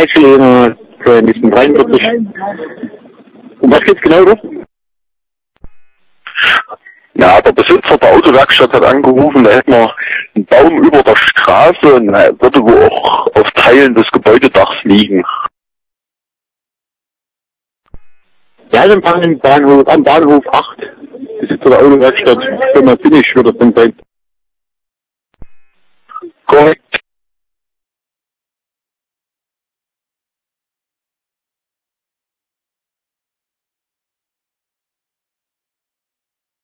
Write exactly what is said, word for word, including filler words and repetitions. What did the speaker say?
Lexi, für diesen dreiundvierzig. Um was geht's genau, oder? Ja, der Besitzer der Autowerkstatt hat angerufen, da hätten wir einen Baum über der Straße und er würde wohl auch auf Teilen des Gebäudedachs liegen. Ja, dann fahren im Bahnhof, am Bahnhof acht. Besitzer der Autowerkstatt. Firma Finish wird das dann sein. Korrekt.